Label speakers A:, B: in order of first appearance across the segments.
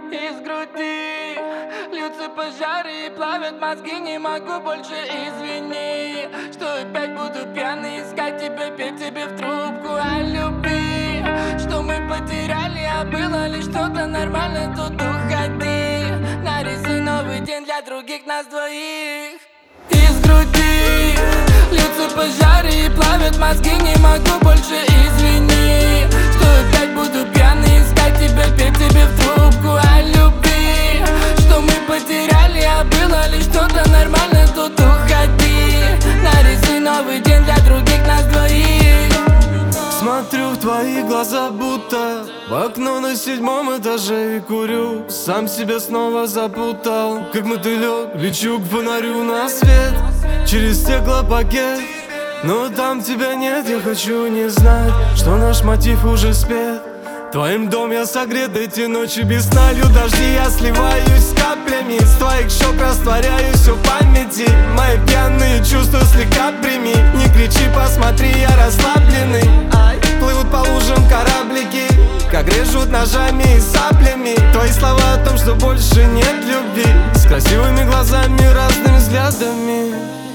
A: Из груди льются пожары и плавят мозги. Не могу больше, извини, что опять буду пьяный искать тебя, петь тебе в трубку о любви, что мы потеряли, а было ли что-то нормально, тут уходи. Нарисуй новый день для других нас двоих. Из груди льются пожары и плавят мозги. Не могу больше, извини, что опять буду пьяный искать тебя, петь тебе в трубку о любви, что мы потеряли, а было ли что-то нормально, тут уходи. Нарисуй новый день для других нас двоих.
B: Смотрю в твои глаза, будто в окно на 7-м этаже и курю. Сам себя снова запутал, как мотылек лечу к фонарю на свет через стеклопакет. Но там тебя нет, я хочу не знать, что наш мотив уже спет. Твоим дом я согрет, эти ночи без сна, лью дожди, я сливаюсь с каплями. С твоих щек растворяюсь все в памяти. Мои пьяные чувства слегка прими. Не кричи, посмотри, я расслабленный. Плывут по лужам кораблики, как режут ножами и саплями. Твои слова о том, что больше нет любви, с красивыми глазами, разными взглядами,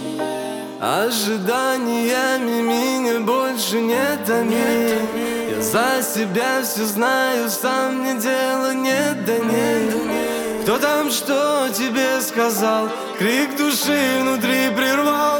B: ожиданиями меня больше не томи. Я за себя все знаю, сам мне дела нет до ней. Кто там что тебе сказал, крик души внутри прервал.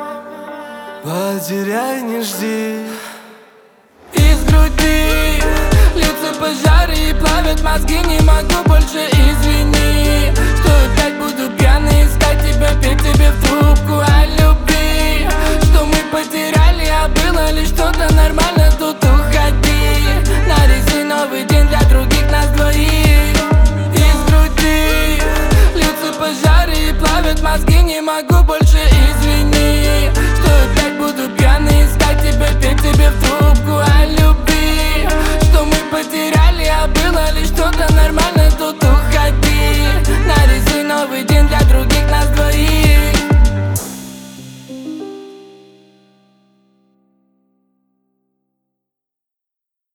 B: Потеряй, не жди.
A: Из груди льются пожары и плавят мозги. Не могу больше, извини, что опять буду пьяный искать тебя, петь тебе в трубку о любви, что мы потеряли, а было ли что-то нормально, тут уходи. Нарисуй новый день для других нас двоих. Из груди льются пожары и плавят мозги. Не могу больше, извини, что опять буду пьяный искать тебя, петь тебе в трубку